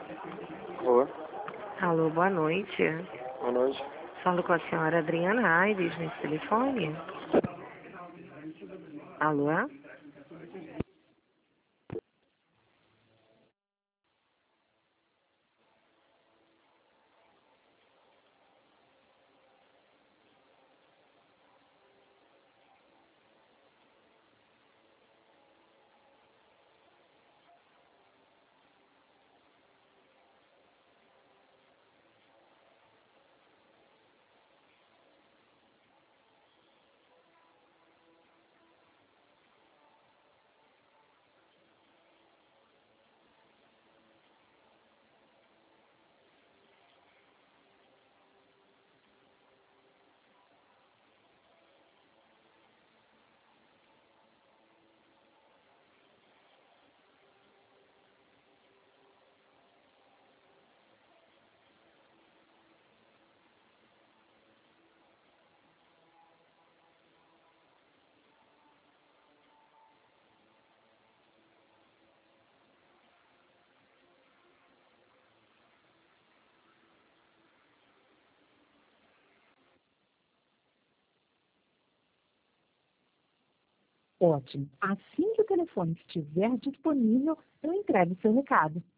Alô, Alô, boa noite. boa noite. Falo com a senhora Adriana Aires nesse telefone. Alô? Ótimo. Assim que o telefone estiver disponível, eu entrego seu recado.